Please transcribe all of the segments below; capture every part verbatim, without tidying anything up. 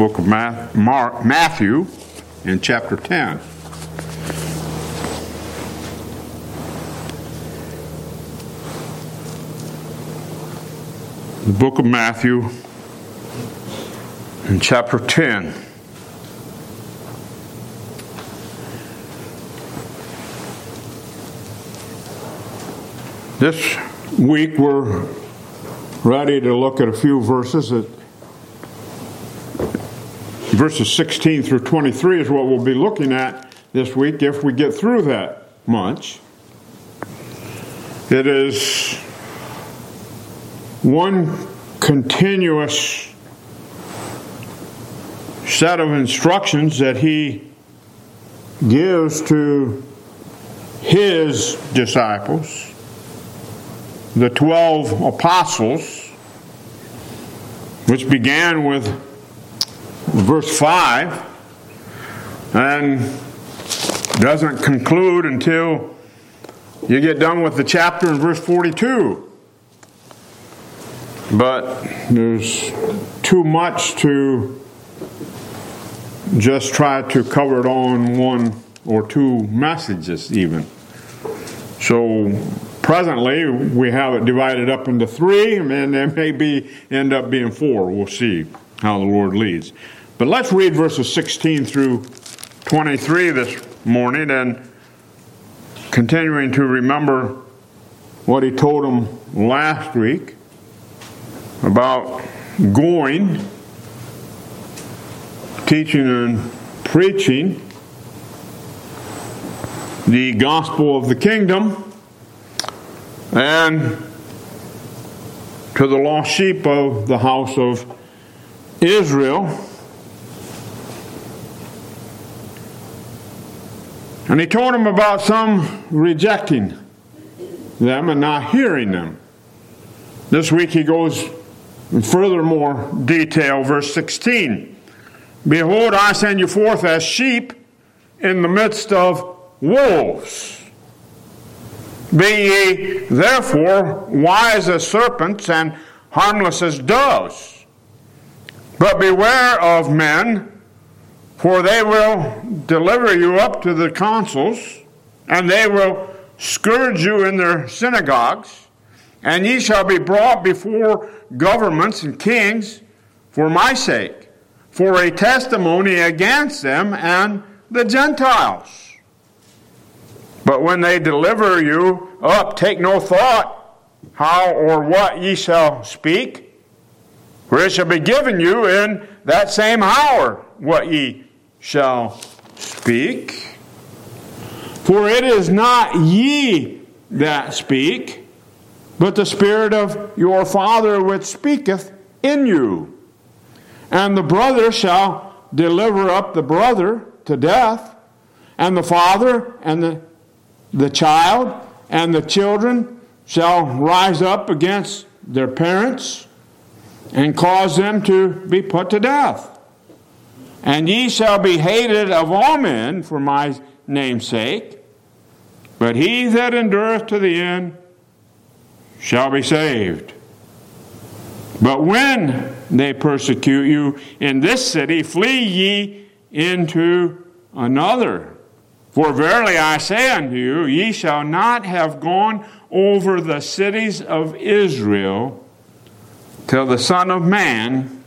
book of Matthew in chapter ten. The book of Matthew in chapter ten. This week we're ready to look at a few verses. That verses sixteen through twenty-three is what we'll be looking at this week if we get through that much. It is one continuous set of instructions that he gives to his disciples, the twelve apostles, which began with verse five and doesn't conclude until you get done with the chapter in verse forty-two. But there's too much to just try to cover it all in one or two messages even. So presently, we have it divided up into three, and there may be end up being four. We'll see how the Lord leads. But let's read verses sixteen through twenty-three this morning, and continuing to remember what he told them last week about going, teaching and preaching the gospel of the kingdom and to the lost sheep of the house of Israel. And he told them about some rejecting them and not hearing them. This week he goes in furthermore detail, verse sixteen. Behold, I send you forth as sheep in the midst of wolves. Be ye therefore wise as serpents and harmless as doves. But beware of men, for they will deliver you up to the councils, and they will scourge you in their synagogues, and ye shall be brought before governments and kings for my sake, for a testimony against them and the Gentiles. But when they deliver you up, take no thought how or what ye shall speak, for it shall be given you in that same hour what ye shall speak. For it is not ye that speak, but the Spirit of your Father which speaketh in you. And the brother shall deliver up the brother to death, and the father and the, the child and the children shall rise up against their parents and cause them to be put to death. And ye shall be hated of all men for my name's sake, but he that endureth to the end shall be saved. But when they persecute you in this city, flee ye into another. For verily I say unto you, ye shall not have gone over the cities of Israel till the Son of Man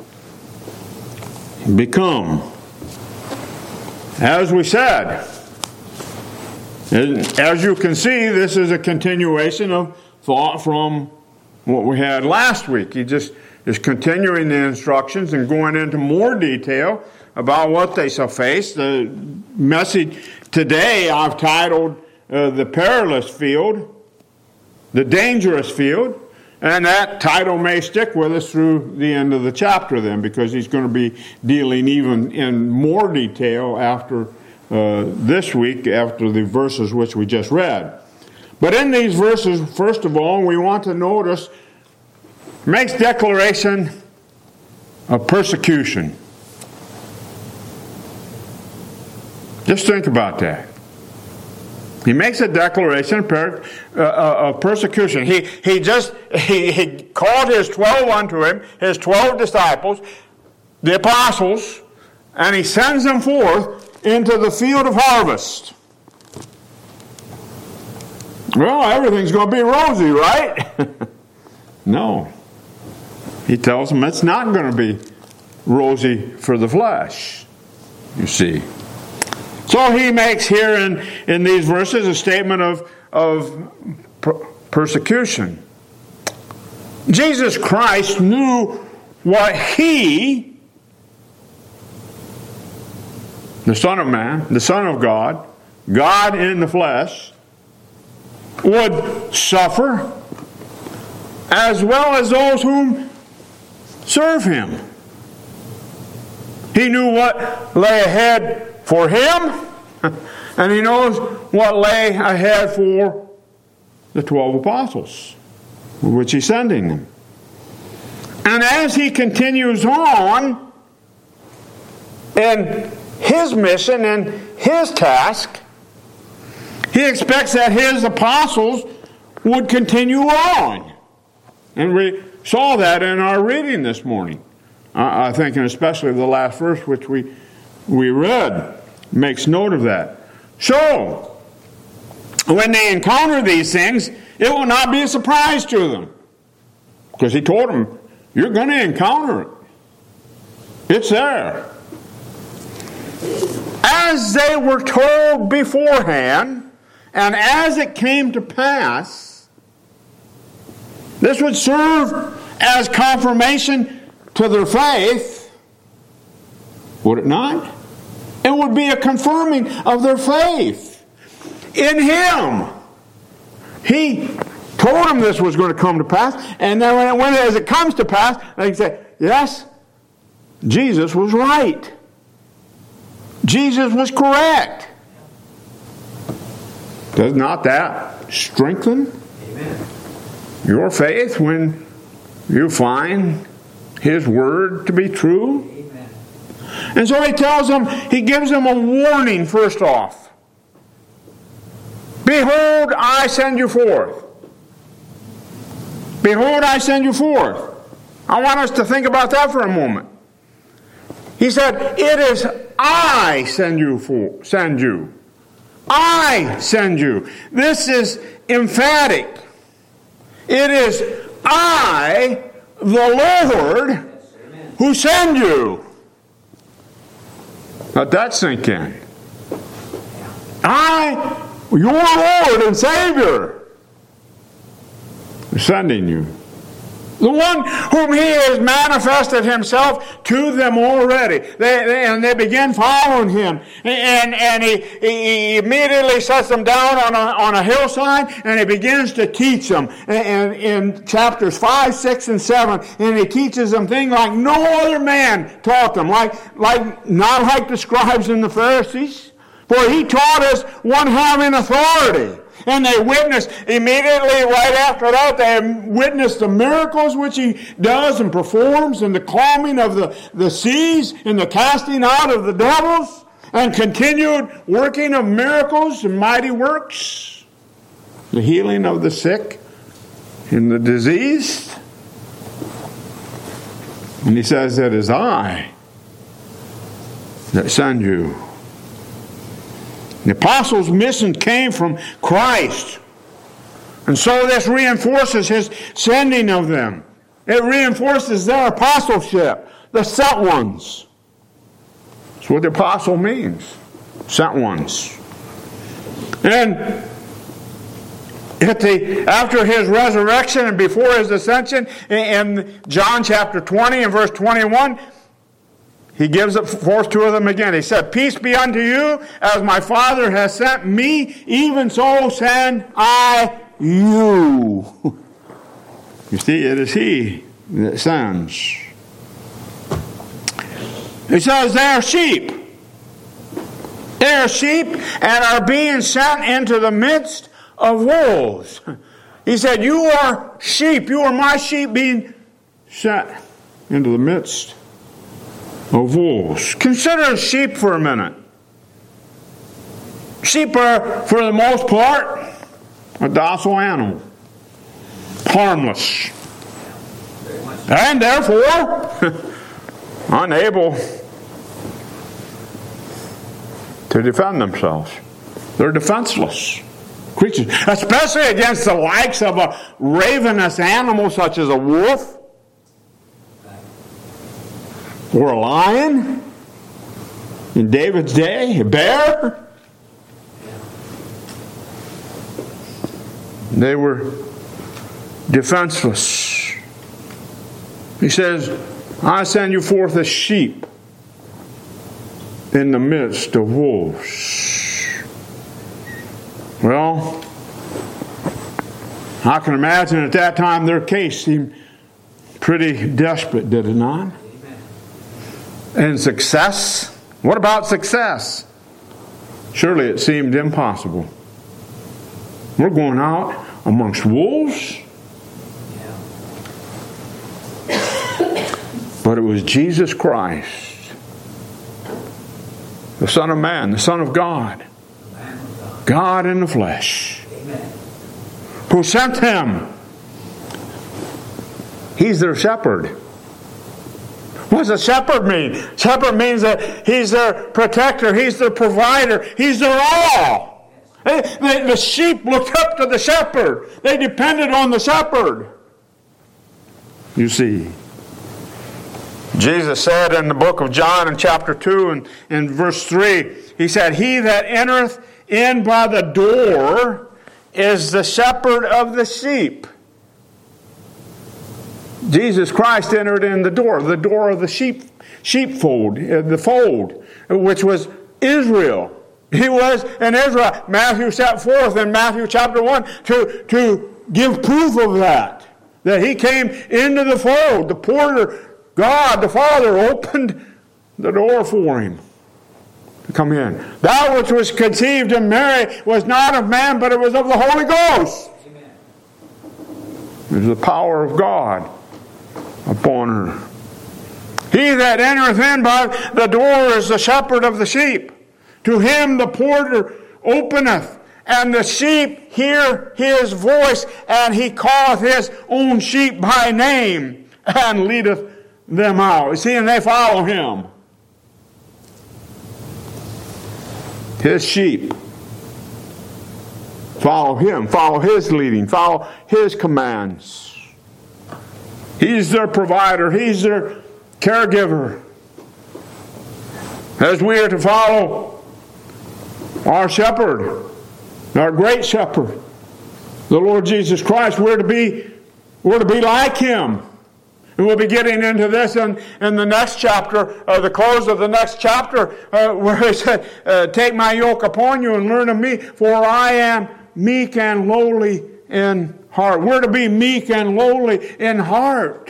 become. As we said, as you can see, this is a continuation of thought from what we had last week. He just is continuing the instructions and going into more detail about what they shall face. The message today I've titled uh, The Perilous Field, The Dangerous Field, and that title may stick with us through the end of the chapter then, because he's going to be dealing even in more detail after uh, this week, after the verses which we just read. But in these verses, first of all, we want to notice, makes declaration of persecution. Just think about that. He makes a declaration of, per, uh, of persecution. He he just he, he called his twelve unto him, his twelve disciples, the apostles, and he sends them forth into the field of harvest. Well, everything's going to be rosy, right? No. He tells them it's not going to be rosy for the flesh, you see. So he makes here in, in these verses a statement of, of per- persecution. Jesus Christ knew what he, the Son of Man, the Son of God, God in the flesh, would suffer, as well as those whom serve him. He knew what lay ahead for him, and he knows what lay ahead for the twelve apostles, which he's sending them. And as he continues on in his mission and his task, he expects that his apostles would continue on. And we saw that in our reading this morning. I think, and especially the last verse which we we read makes note of that. So, when they encounter these things, it will not be a surprise to them. Because he told them, you're going to encounter it. It's there. As they were told beforehand, and as it came to pass, this would serve as confirmation to their faith, would it not? It would be a confirming of their faith in him. He told them this was going to come to pass, and then when, when as it comes to pass, they can say, yes, Jesus was right. Jesus was correct. Does not that strengthen Amen. Your faith when you find his word to be true? Amen. And so he tells them, he gives them a warning first off. Behold, I send you forth. Behold, I send you forth. I want us to think about that for a moment. He said, it is I send you for, send you. I send you. This is emphatic. It is I, the Lord, who send you. Let that sink in. I, your Lord and Savior, is sending you. The one whom he has manifested himself to them already. They, they, and they begin following him. And, and he, he immediately sets them down on a, on a hillside and he begins to teach them. And, and in chapters five, six, and seven, and he teaches them things like no other man taught them. Like, like not like the scribes and the Pharisees. For he taught us one having authority. And they witnessed immediately right after that, they witnessed the miracles which he does and performs, and the calming of the, the seas, and the casting out of the devils, and continued working of miracles and mighty works, the healing of the sick and the diseased. And he says, it is I that send you. The apostles' mission came from Christ. And so this reinforces his sending of them. It reinforces their apostleship, the sent ones. That's what the apostle means. Sent ones. And at the, after his resurrection and before his ascension, in John chapter twenty and verse twenty-one, he gives it forth to them again. He said, peace be unto you, as my Father has sent me, even so send I you. You see, it is he that sends. He says they are sheep. They are sheep and are being sent into the midst of wolves. He said, you are sheep. You are my sheep being sent into the midst of wolves. Consider sheep for a minute. Sheep are, for the most part, a docile animal. Harmless. And therefore, unable to defend themselves. They're defenseless creatures, especially against the likes of a ravenous animal such as a wolf or a lion in David's day, a bear. They were defenseless. He says, I send you forth as sheep in the midst of wolves. Well, I can imagine at that time their case seemed pretty desperate, did it not? Amen. And success? What about success? Surely it seemed impossible. We're going out amongst wolves. But it was Jesus Christ, the Son of Man, the Son of God, God in the flesh, who sent him. He's their shepherd. What does a shepherd mean? Shepherd means that he's their protector, he's their provider, he's their all. The, the sheep looked up to the shepherd. They depended on the shepherd. You see, Jesus said in the book of John in chapter two and in verse three, he said, he that entereth in by the door is the shepherd of the sheep. Jesus Christ entered in the door, the door of the sheep, sheepfold, the fold, which was Israel. He was in Israel. Matthew set forth in Matthew chapter one to, to give proof of that. That he came into the fold. The porter, God the Father, opened the door for him to come in. That which was conceived in Mary was not of man, but it was of the Holy Ghost. Amen. It was the power of God upon her. He that entereth in by the door is the shepherd of the sheep. To him the porter openeth, and the sheep hear his voice, and he calleth his own sheep by name, and leadeth them out. You see, and they follow him. His sheep follow him, follow his leading, follow his commands. He's their provider, he's their caregiver. As we are to follow our shepherd, our great shepherd, the Lord Jesus Christ, we're to be, we're to be like him. And we'll be getting into this in, in the next chapter, uh, the close of the next chapter, uh, where he said, uh, take my yoke upon you and learn of me, for I am meek and lowly in heart. We're to be meek and lowly in heart.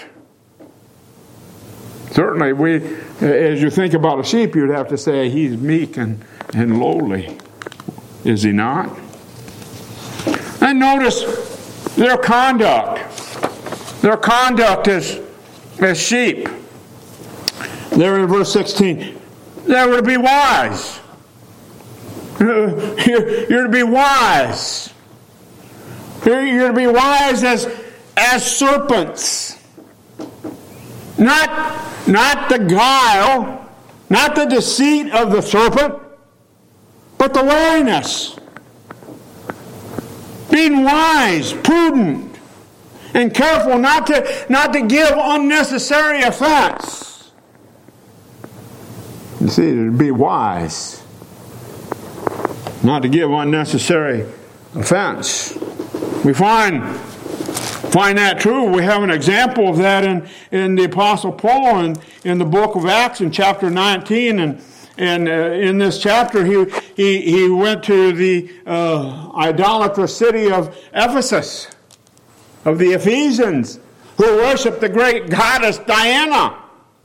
Certainly, we, as you think about a sheep, you'd have to say he's meek and, and lowly. Is he not? And notice their conduct. Their conduct is as sheep. There in verse sixteen, they were to be wise. You're, you're to be wise. You're, you're to be wise as, as serpents. Not, not the guile, not the deceit of the serpent, but the wariness. Being wise, prudent, and careful not to, not to give unnecessary offense. You see, to be wise, not to give unnecessary offense. We find, find that true. We have an example of that in, in the Apostle Paul in, in the book of Acts in chapter nineteen. And, and uh, in this chapter, he, he, he went to the uh, idolatrous city of Ephesus, of the Ephesians, who worshiped the great goddess Diana.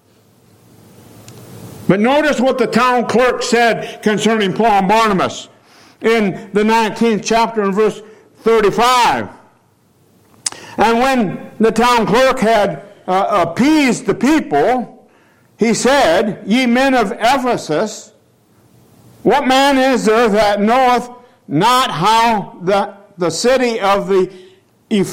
But notice what the town clerk said concerning Paul and Barnabas in the nineteenth chapter in verse thirty-five. And when the town clerk had uh, appeased the people, he said, ye men of Ephesus, what man is there that knoweth not how the, the city of the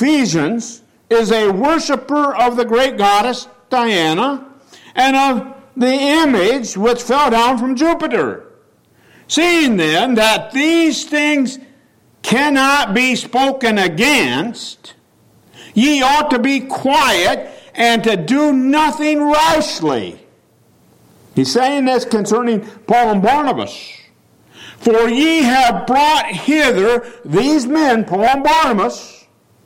Ephesians is a worshiper of the great goddess Diana, and of the image which fell down from Jupiter. Seeing then that these things cannot be spoken against, ye ought to be quiet and to do nothing rashly. He's saying this concerning Paul and Barnabas. For ye have brought hither these men, Paul and Barnabas,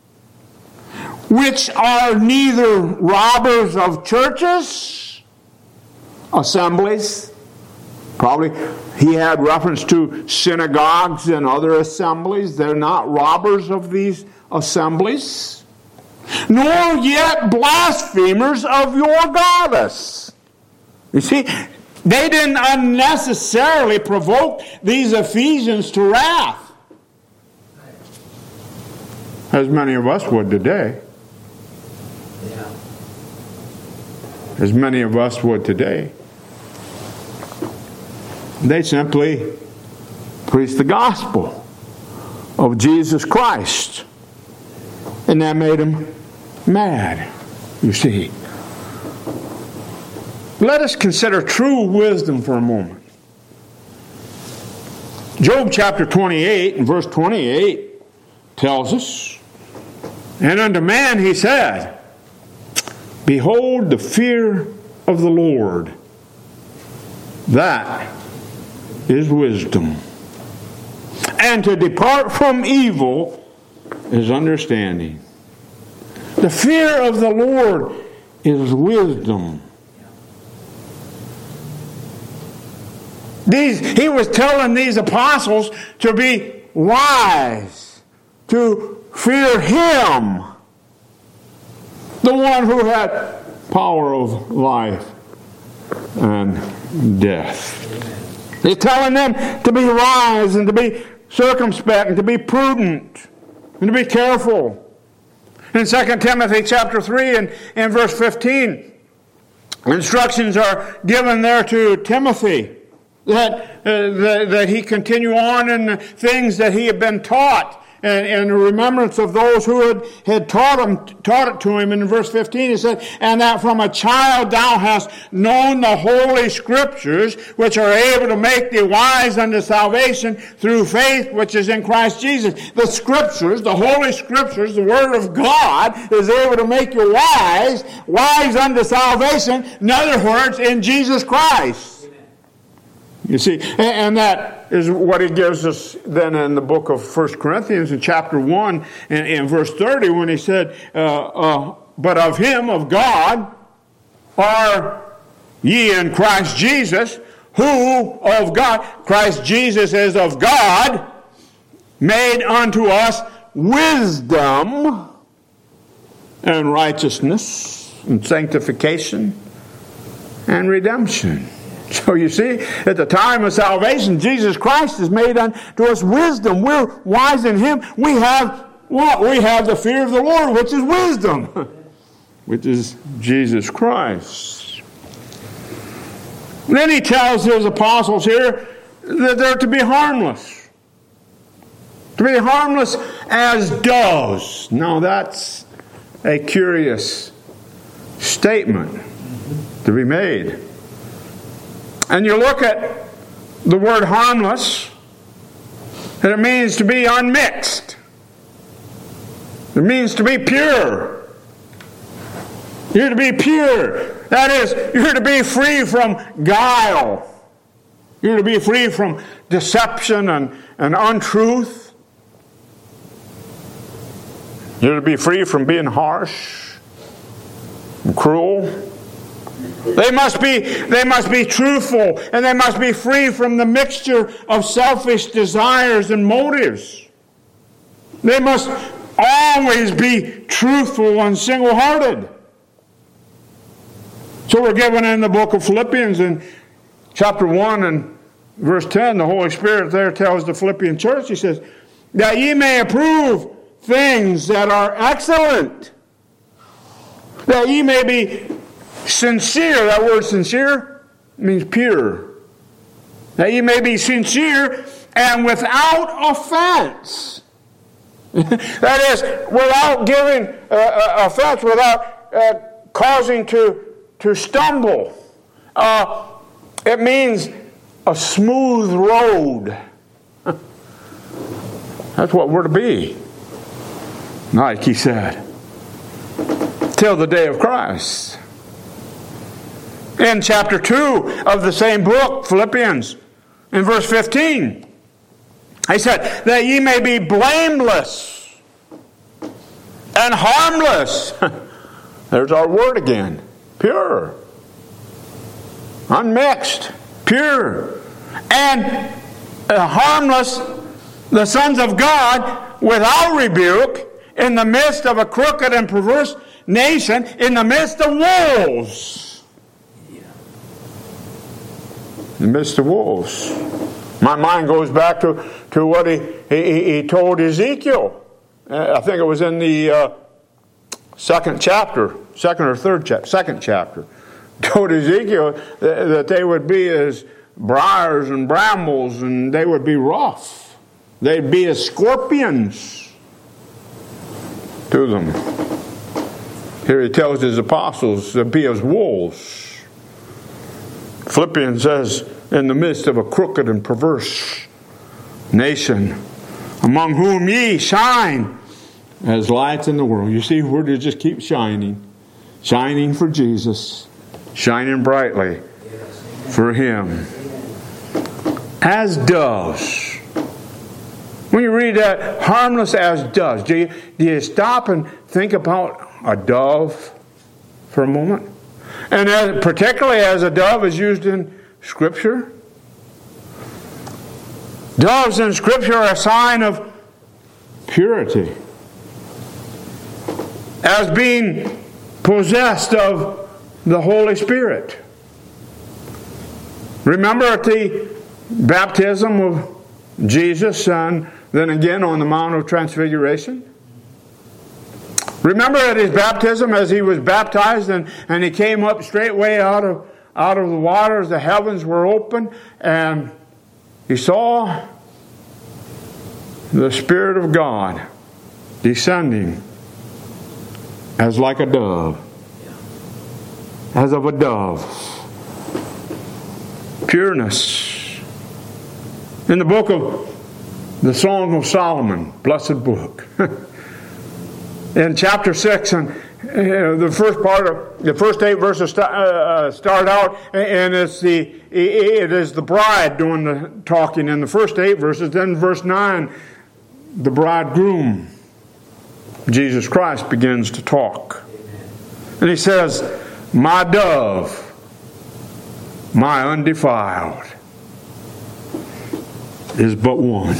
which are neither robbers of churches, assemblies. Probably he had reference to synagogues and other assemblies. They're not robbers of these assemblies. Nor yet blasphemers of your goddess. You see, they didn't unnecessarily provoke these Ephesians to wrath, as many of us would today. Yeah. As many of us would today. They simply preached the gospel of Jesus Christ. And that made them mad, you see. Let us consider true wisdom for a moment. Job chapter twenty-eight and verse twenty-eight tells us, and unto man he said, behold the fear of the Lord, that is wisdom. And to depart from evil is understanding. The fear of the Lord is wisdom. These, he was telling these apostles to be wise, to fear Him, the one who had power of life and death. He's telling them to be wise and to be circumspect and to be prudent and to be careful. In Second Timothy chapter three and, and verse fifteen, instructions are given there to Timothy that, uh, that, that he continue on in the things that he had been taught. And in remembrance of those who had, had taught him, taught it to him. In verse fifteen, he said, and that from a child thou hast known the holy scriptures, which are able to make thee wise unto salvation through faith which is in Christ Jesus. The scriptures, the holy scriptures, the word of God is able to make you wise, wise unto salvation. In other words, in Jesus Christ. You see, and that is what he gives us then in the book of First Corinthians in chapter one and in verse thirty when he said, uh, uh, but of him, of God, are ye in Christ Jesus, who of God, Christ Jesus is of God, made unto us wisdom and righteousness and sanctification and redemption. So you see, at the time of salvation, Jesus Christ has made unto us wisdom. We're wise in Him. We have what? We have the fear of the Lord, which is wisdom, which is Jesus Christ. And then he tells his apostles here that they're to be harmless. To be harmless as doves. Now that's a curious statement to be made. And you look at the word harmless, and it means to be unmixed. It means to be pure. You're to be pure. That is, you're to be free from guile. You're to be free from deception and, and untruth. You're to be free from being harsh and cruel. They must be, they must be truthful, and they must be free from the mixture of selfish desires and motives. They must always be truthful and single-hearted. So we're given in the book of Philippians in chapter one and verse ten, the Holy Spirit there tells the Philippian church, he says, that ye may approve things that are excellent, that ye may be sincere. That word sincere means pure. That ye may be sincere and without offense. That is, without giving uh, offense, without uh, causing to, to stumble Uh, it means a smooth road. That's what we're to be. Like he said, till the day of Christ. In chapter two of the same book, Philippians, in verse fifteen, he said, that ye may be blameless and harmless. There's our word again. Pure. Unmixed. Pure. And uh, harmless, the sons of God, without rebuke, in the midst of a crooked and perverse nation, in the midst of wolves. In the midst of wolves. My mind goes back to, to what he, he, he told Ezekiel. Uh, I think it was in the uh, second chapter, second or third chapter, second chapter. Told Ezekiel that, that they would be as briars and brambles, and they would be rough. They'd be as scorpions to them. Here he tells his apostles to be as wolves. Philippians says, in the midst of a crooked and perverse nation, among whom ye shine as lights in the world. You see, we're to just keep shining. Shining for Jesus. Shining brightly for Him. As doves. When you read that, harmless as doves, do you, do you stop and think about a dove for a moment? And as, particularly as a dove is used in Scripture. Doves in Scripture are a sign of purity. As being possessed of the Holy Spirit. Remember at the baptism of Jesus and then again on the Mount of Transfiguration? Remember at his baptism as he was baptized and, and he came up straightway out of, out of the waters, the heavens were open, and he saw the Spirit of God descending as like a dove. As of a dove. Pureness. In the book of the Song of Solomon, blessed book. In chapter six, and uh, the first part of the first eight verses st- uh, start out, and it's the it is the bride doing the talking in the first eight verses. Then verse nine, the bridegroom, Jesus Christ, begins to talk, and he says, "My dove, my undefiled, is but one."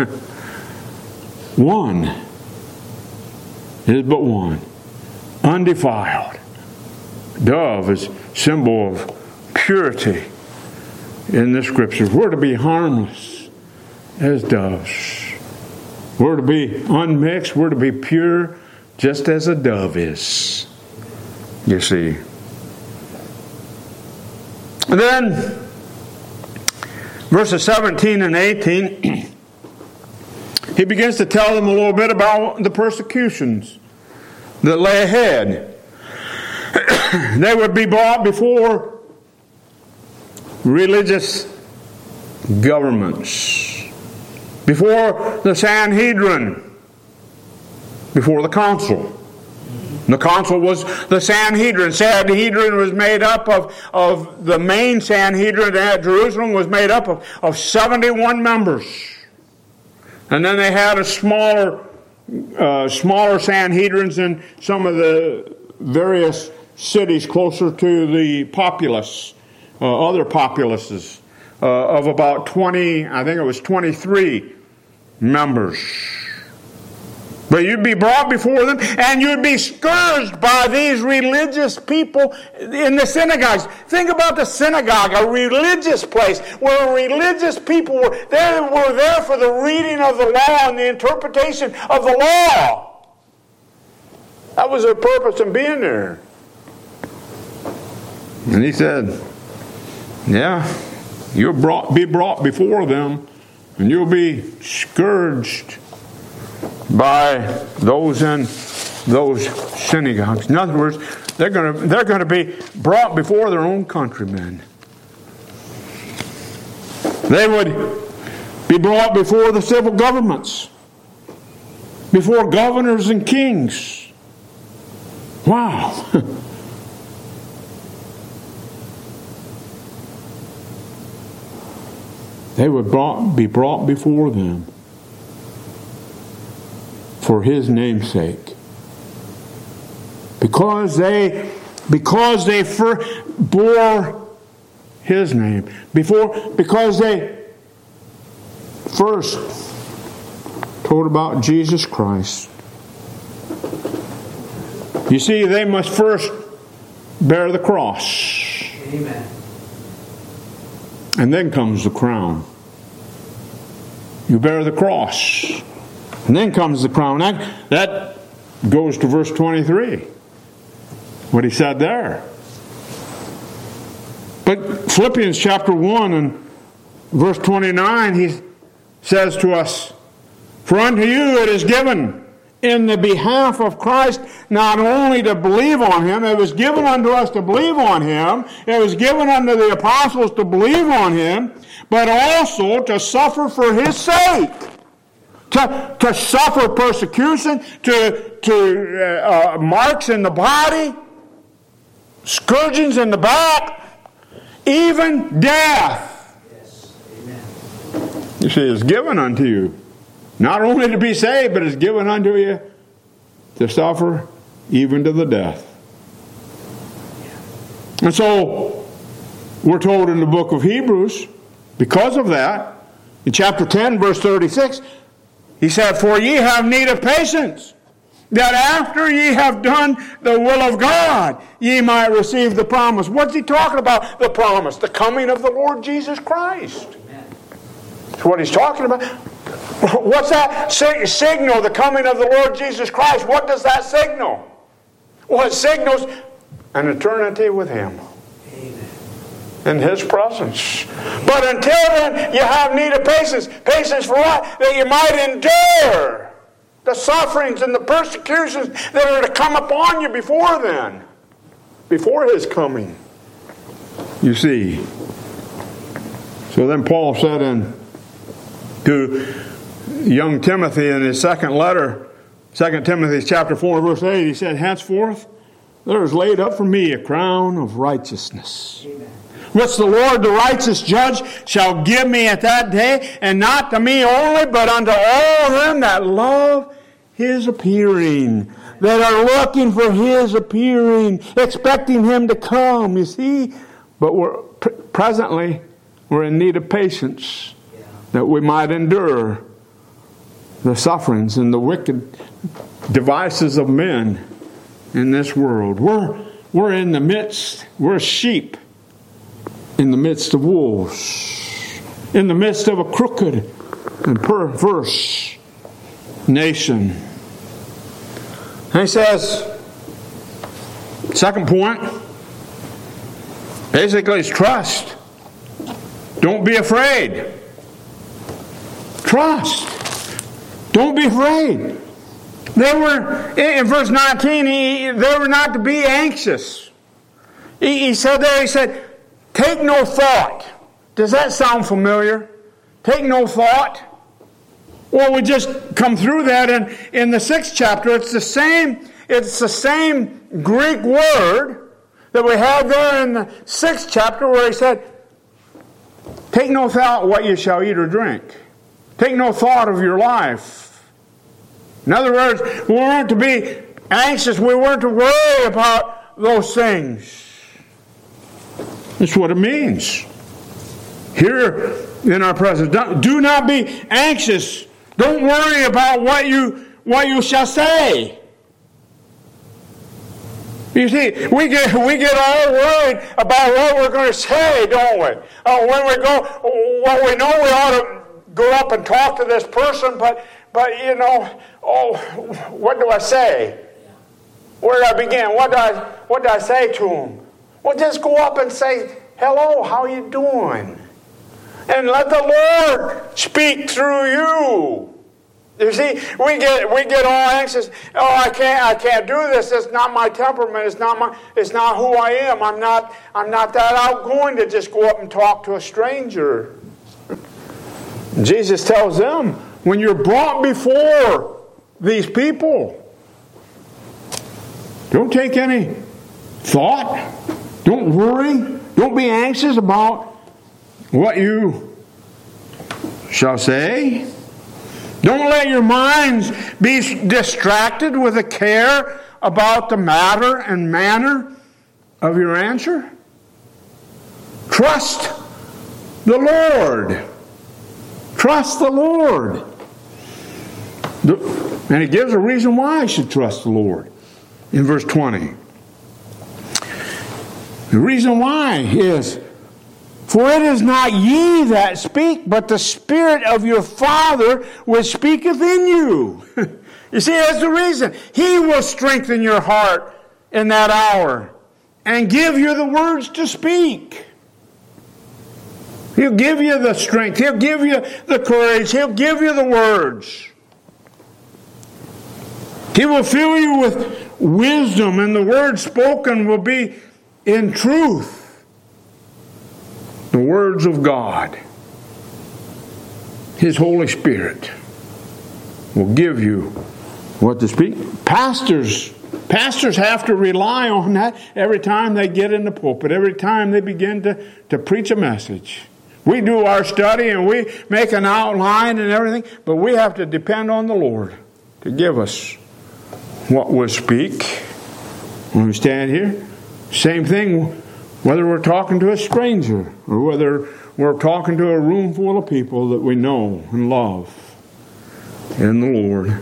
One. Is but one. Undefiled. Dove is symbol of purity in the Scriptures. We're to be harmless as doves. We're to be unmixed. We're to be pure just as a dove is. You see. And then verses seventeen and eighteen, he begins to tell them a little bit about the persecutions that lay ahead. They would be brought before religious governments, before the Sanhedrin, before the council. The council was the Sanhedrin. Sanhedrin was made up of, of the main Sanhedrin at Jerusalem was made up of, of seventy-one members. And then they had a smaller, uh, smaller Sanhedrins in some of the various cities closer to the populace, uh, other populaces, uh, of about twenty, I think it was twenty-three members. But you'd be brought before them, and you'd be scourged by these religious people in the synagogues. Think about the synagogue, a religious place where religious people were they were there for the reading of the law and the interpretation of the law. That was their purpose in being there. And he said, yeah, you'll brought, be brought before them, and you'll be scourged by those in those synagogues. In other words, They're going to, they're going to be brought before their own countrymen. They would be brought before the civil governments, before governors and kings. Wow. They would brought, be brought before them for His name's sake. Because they, because they fir- bore His name. Before, because they first told about Jesus Christ. You see, they must first bear the cross. Amen. And then comes the crown. You bear the cross. And then comes the crown. That, that goes to verse twenty-three. What he said there. But Philippians chapter one and verse twenty-nine, he says to us, "For unto you it is given in the behalf of Christ not only to believe on Him," it was given unto us to believe on Him, it was given unto the apostles to believe on Him, but also to suffer for His sake. To, to suffer persecution, to, to uh, uh, marks in the body, scourgings in the back, even death. Yes. Amen. You see, it's given unto you. Not only to be saved, but it's given unto you to suffer even to the death. And so, we're told in the book of Hebrews, because of that, in chapter ten, verse thirty-six, he said, "For ye have need of patience, that after ye have done the will of God, ye might receive the promise." What's he talking about? The promise, the coming of the Lord Jesus Christ. Amen. That's what he's talking about. What's that signal, the coming of the Lord Jesus Christ? What does that signal? Well, it signals an eternity with Him. Amen. In His presence. But until then, you have need of patience. Patience for what? That you might endure the sufferings and the persecutions that are to come upon you before then. Before His coming. You see. So then Paul said in to young Timothy in his second letter, Second Timothy chapter four, verse eight, he said, "Henceforth there is laid up for me a crown of righteousness, Amen. which the Lord, the righteous judge, shall give me at that day, and not to me only, but unto all them that love His appearing," that are looking for His appearing, expecting Him to come, you see. But we're presently, we're in need of patience, Yeah. that we might endure the sufferings and the wicked devices of men in this world. We're, we're in the midst, we're sheep in the midst of wolves, in the midst of a crooked and perverse nation. And he says, second point, basically is trust. Don't be afraid. Trust. Don't be afraid. They were, in verse nineteen, he, they were not to be anxious. He, he said there, he said, take no thought. Does that sound familiar? Take no thought. Well, we just come through that in, in the sixth chapter. It's the same, it's the same Greek word that we have there in the sixth chapter where he said, take no thought what you shall eat or drink. Take no thought of your life. In other words, we weren't to be anxious. We weren't to worry about those things. That's what it means. Here in our presence, do not be anxious. Don't worry about what you what you shall say. You see, we get we get all worried about what we're going to say, don't we? Uh, when we go, well, we know we ought to go up and talk to this person, but but you know, oh, what do I say? Where do I begin? What do I what do I say to him? Well, just go up and say, "Hello, how you doing?" And let the Lord speak through you. You see, we get we get all anxious. Oh, I can't I can't do this. It's not my temperament. It's not my it's not who I am. I'm not I'm not that outgoing to just go up and talk to a stranger. Jesus tells them, when you're brought before these people, don't take any thought. Don't worry. Don't be anxious about what you shall say. Don't let your minds be distracted with a care about the matter and manner of your answer. Trust the Lord. Trust the Lord. And he gives a reason why I should trust the Lord in verse twenty. The reason why is, for it is not ye that speak, but the Spirit of your Father which speaketh in you. You see, that's the reason. He will strengthen your heart in that hour and give you the words to speak. He'll give you the strength. He'll give you the courage. He'll give you the words. He will fill you with wisdom, and the words spoken will be in truth. The words of God. His Holy Spirit will give you what to speak. Pastors, pastors have to rely on that every time they get in the pulpit, every time they begin to, to preach a message. We do our study and we make an outline and everything, but we have to depend on the Lord to give us what we'll speak when we stand here. Same thing whether we're talking to a stranger or whether we're talking to a room full of people that we know and love in the Lord.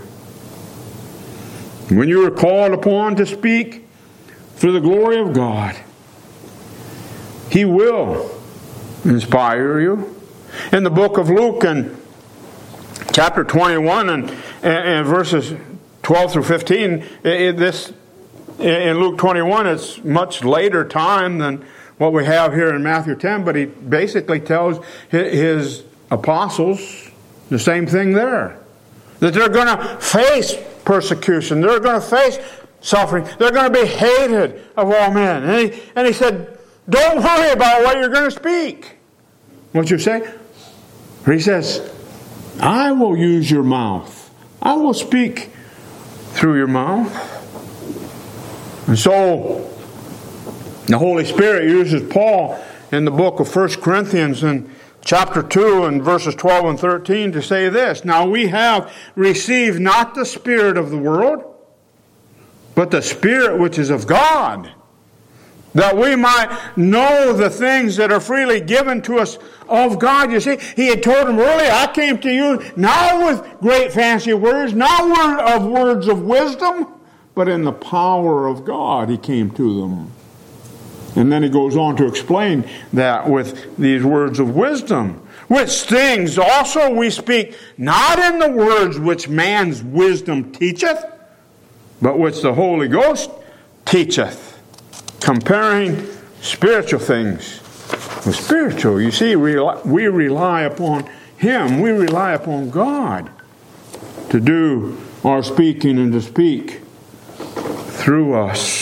When you are called upon to speak for the glory of God, He will inspire you. In the book of Luke, in chapter twenty-one and, and verses twelve through fifteen, it, this in Luke twenty-one, it's much later time than what we have here in Matthew ten, but he basically tells his apostles the same thing there. That they're going to face persecution. They're going to face suffering. They're going to be hated of all men. And he, and he said, don't worry about what you're going to speak. What you say? He says, I will use your mouth. I will speak through your mouth. And so, the Holy Spirit uses Paul in the book of First Corinthians in chapter two and verses twelve and thirteen to say this. Now we have received not the spirit of the world, but the Spirit which is of God, that we might know the things that are freely given to us of God. You see, he had told them earlier, I came to you not with great fancy words, not word of words of wisdom, but in the power of God he came to them. And then he goes on to explain that with these words of wisdom, which things also we speak not in the words which man's wisdom teacheth, but which the Holy Ghost teacheth, comparing spiritual things with spiritual. You see, we rely upon Him. We rely upon God to do our speaking and to speak through us.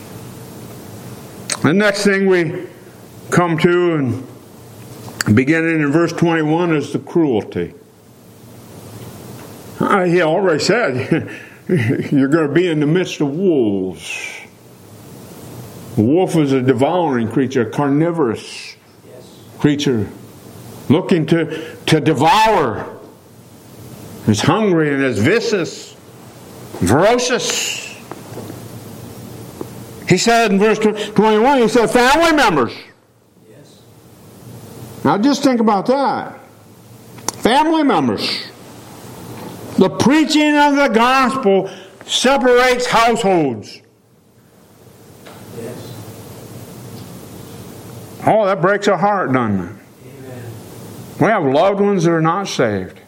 The next thing we come to, and beginning in verse twenty-one, is the cruelty. Uh, he already said, you're going to be in the midst of wolves. A wolf is a devouring creature, a carnivorous yes. creature, looking to, to devour. It's hungry and it's vicious, ferocious. He said in verse twenty-one, he said, family members. Yes. Now just think about that. Family members. The preaching of the gospel separates households. Yes. Oh, that breaks our heart, doesn't it? Amen. We have loved ones that are not saved.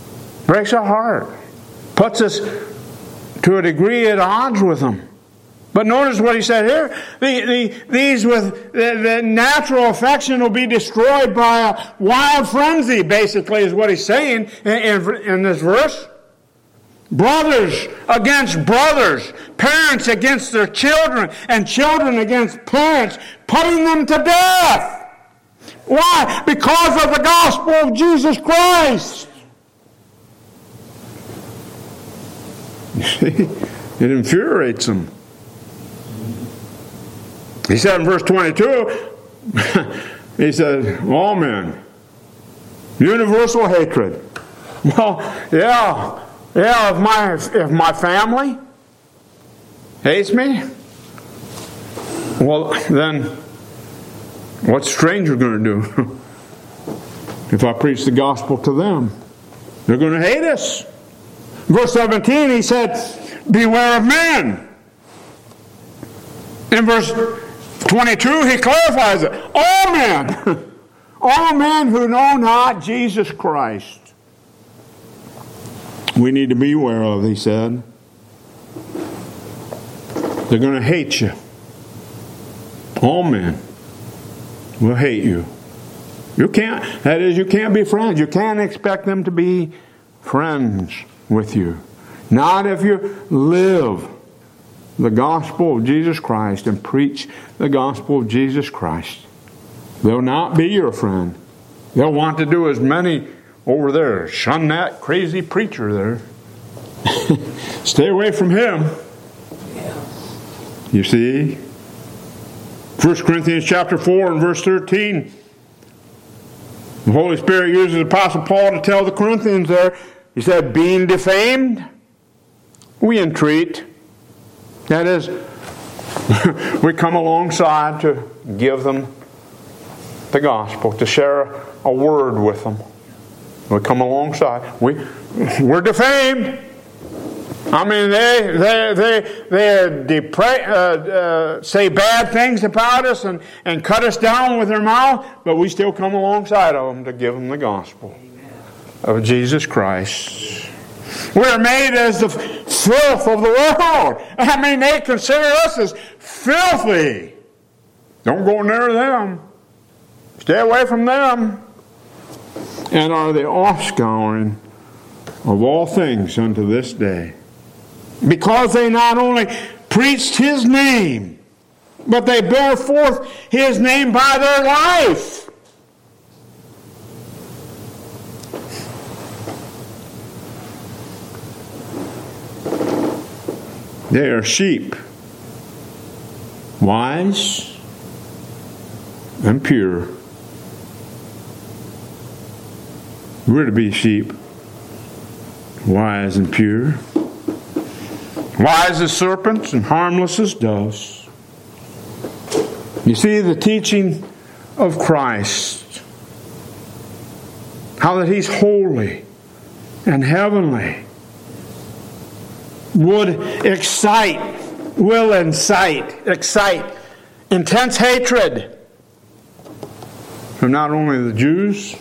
Breaks our heart. Puts us to a degree at odds with them. But notice what he said here. The, the, these with the, the natural affection will be destroyed by a wild frenzy, basically, is what he's saying in, in, in this verse. Brothers against brothers, parents against their children, and children against parents, putting them to death. Why? Because of the gospel of Jesus Christ. You see, it infuriates them. He said in verse twenty-two, he said, all men, universal hatred. Well, yeah, yeah, if my, if my family hates me, well, then what's a stranger going to do? If I preach the gospel to them, they're going to hate us. Verse seventeen, he said, beware of men. In verse twenty-two, he clarifies it. All men, all men who know not Jesus Christ, we need to be aware of, he said. They're going to hate you. All men will hate you. You can't, that is, you can't be friends. You can't expect them to be friends with you. Not if you live the gospel of Jesus Christ and preach the gospel of Jesus Christ. They'll not be your friend. They'll want to do as many over there. Shun that crazy preacher there. Stay away from him. Yeah. You see? First Corinthians chapter four and verse thirteen. The Holy Spirit uses the Apostle Paul to tell the Corinthians there. He said, being defamed, we entreat. That is, we come alongside to give them the gospel, to share a word with them. We come alongside. We, we're defamed. I mean, they they they they depra- uh, uh, say bad things about us and, and cut us down with their mouth, but we still come alongside of them to give them the gospel of Jesus Christ. We're made as the filth of the world. I mean, they consider us as filthy. Don't go near them. Stay away from them. And are the offscouring of all things unto this day. Because they not only preached His name, but they bear forth His name by their life. They are sheep, wise and pure. We're to be sheep, wise and pure. Wise as serpents and harmless as doves. You see the teaching of Christ. How that He's holy and heavenly. Would excite, will incite, excite intense hatred from not only the Jews,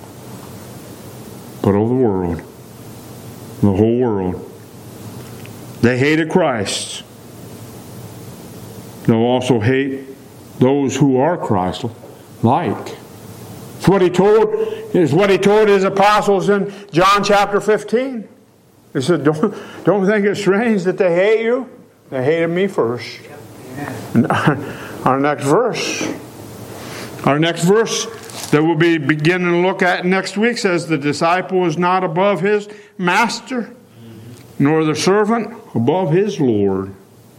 but of the world. The whole world. They hated Christ. They'll also hate those who are Christ-like. It's what he told, is what he told his apostles in John chapter fifteen. He said, don't, don't think it's strange that they hate you. They hated me first. And our, our next verse, our next verse that we'll be beginning to look at next week says, the disciple is not above his master, nor the servant above his Lord.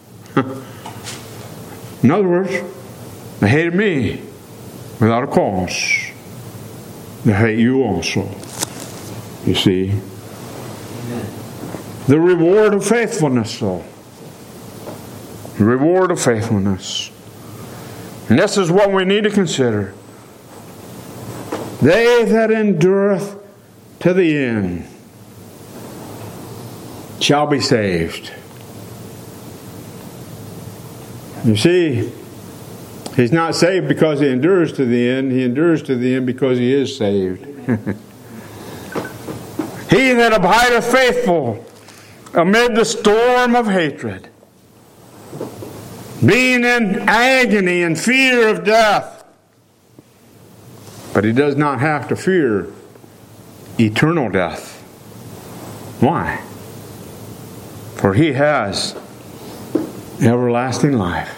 In other words, they hated me without a cause. They hate you also. You see. Amen. The reward of faithfulness, though. The reward of faithfulness. And this is what we need to consider. They that endureth to the end shall be saved. You see, he's not saved because he endures to the end. He endures to the end because he is saved. He that abideth faithful amid the storm of hatred being in agony and fear of death. But he does not have to fear eternal death. Why? For he has everlasting life.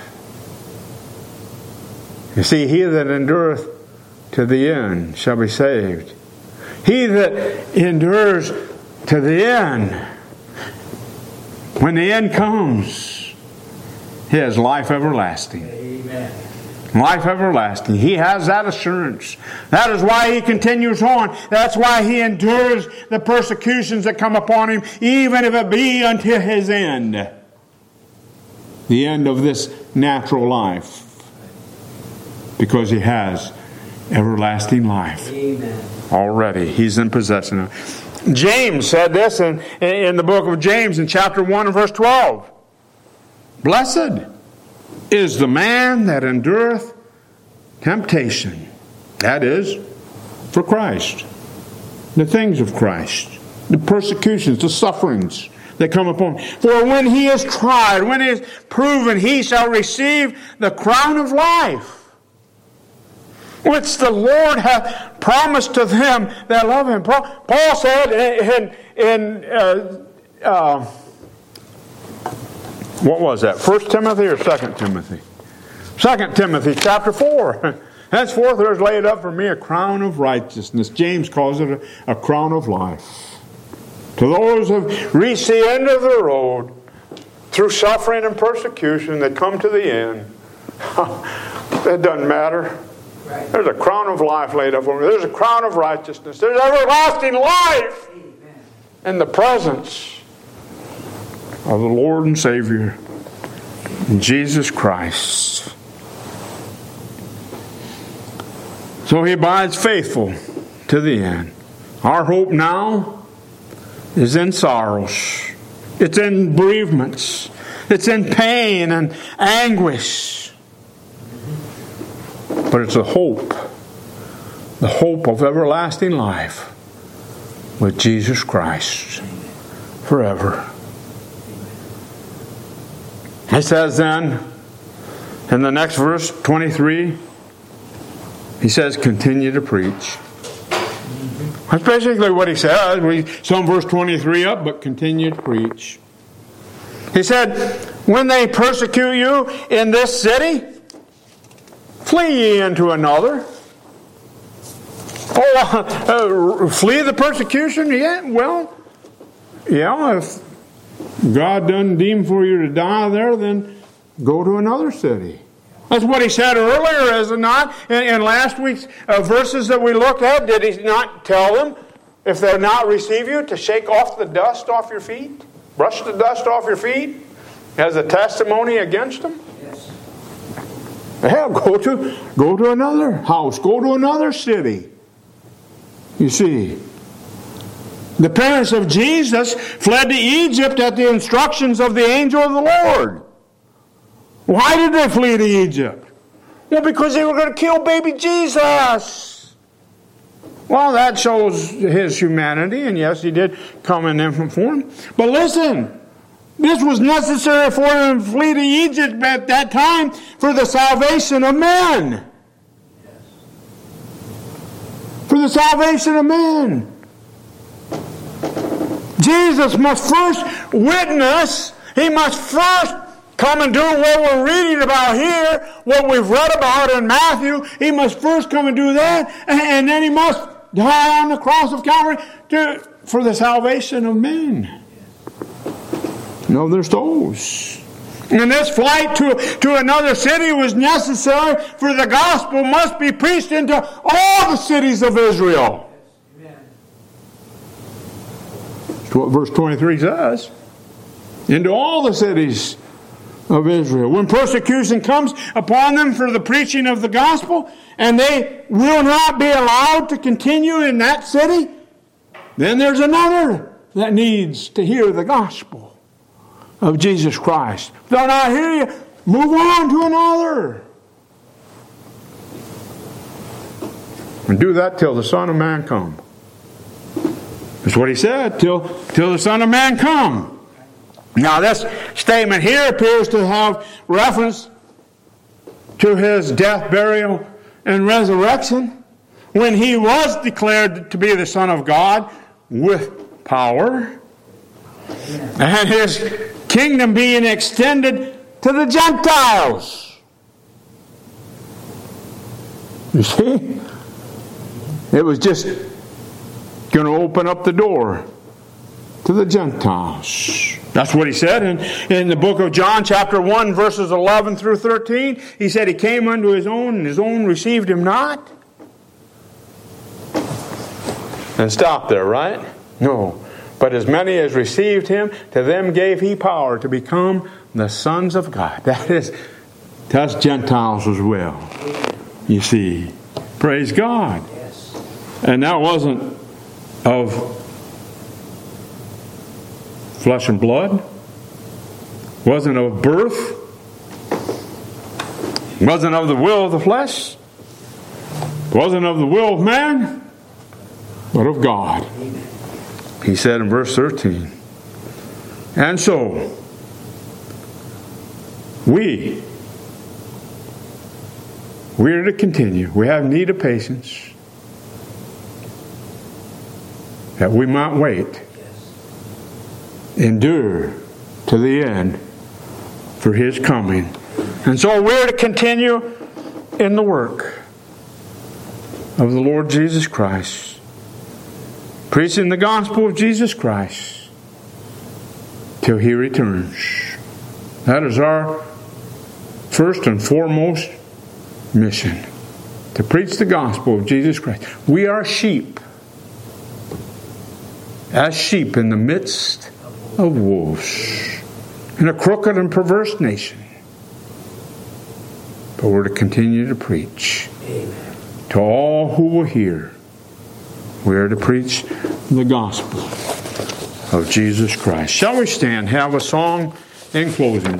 You see, he that endureth to the end shall be saved. He that endures to the end, when the end comes, he has life everlasting. Amen. Life everlasting. He has that assurance. That is why he continues on. That's why he endures the persecutions that come upon him, even if it be until his end. The end of this natural life. Because he has everlasting life. Amen. Already. He's in possession of it. James said this in, in the book of James in chapter one and verse twelve. Blessed is the man that endureth temptation. That is, for Christ. The things of Christ. The persecutions, the sufferings that come upon him. For when he is tried, when he is proven, he shall receive the crown of life, which the Lord hath promised to them that love him. Paul said in, in uh, uh, what was that? First Timothy or Second Timothy? Second Timothy chapter four. Henceforth there is laid up for me a crown of righteousness. James calls it a, a crown of life. To those who have reached the end of the road through suffering and persecution that come to the end. It doesn't matter. Right. There's a crown of life laid up for me. There's a crown of righteousness. There's everlasting life Amen. in the presence of the Lord and Savior, Jesus Christ. So he abides faithful to the end. Our hope now is in sorrows. It's in bereavements. It's in pain and anguish. But it's a hope, the hope of everlasting life with Jesus Christ forever. He says then, in the next verse, twenty-three, he says, continue to preach. That's basically what he says. We sum verse twenty-three up, but continue to preach. He said, when they persecute you in this city, flee ye into another. Oh, uh, flee the persecution? Yeah, well, yeah, if God doesn't deem for you to die there, then go to another city. That's what he said earlier, is it not? In, in last week's uh, verses that we looked at, did he not tell them, if they'll not receive you, to shake off the dust off your feet? Brush the dust off your feet as a testimony against them? Yes. Yeah, go to, go to another house. Go to another city. You see, the parents of Jesus fled to Egypt at the instructions of the angel of the Lord. Why did they flee to Egypt? Well, because they were going to kill baby Jesus. Well, that shows his humanity, and yes, he did come in infant form. But listen, this was necessary for them to flee to Egypt at that time for the salvation of men. For the salvation of men. Jesus must first witness. He must first come and do what we're reading about here, what we've read about in Matthew. He must first come and do that, and then he must die on the cross of Calvary to, for the salvation of men. No, there's those. And this flight to, to another city was necessary, for the gospel must be preached into all the cities of Israel. Amen. That's what verse twenty-three says. Into all the cities of Israel. When persecution comes upon them for the preaching of the gospel, and they will not be allowed to continue in that city, then there's another that needs to hear the gospel of Jesus Christ. If they'll not hear you, move on to another. And do that till the Son of Man come. That's what he said, till, till the Son of Man come. Now this statement here appears to have reference to his death, burial, and resurrection, when he was declared to be the Son of God with power, and his kingdom being extended to the Gentiles. You see? It was just going to open up the door to the Gentiles. That's what he said in, in the book of John, chapter one, verses eleven through thirteen. He said he came unto his own, and his own received him not. And stop there, right? No. But as many as received him, to them gave he power to become the sons of God. That is, that's Gentiles as well. You see. Praise God. And that wasn't of flesh and blood. Wasn't of birth. Wasn't of the will of the flesh. Wasn't of the will of man. But of God. He said in verse thirteen. And so, we, we are to continue. We have need of patience, that we might wait, endure to the end for his coming. And so we're to continue in the work of the Lord Jesus Christ, preaching the gospel of Jesus Christ till he returns. That is our first and foremost mission, to preach the gospel of Jesus Christ. We are sheep, as sheep in the midst of wolves, in a crooked and perverse nation. But we're to continue to preach. Amen. To all who will hear. We are to preach the gospel of Jesus Christ. Shall we stand, have a song in closing?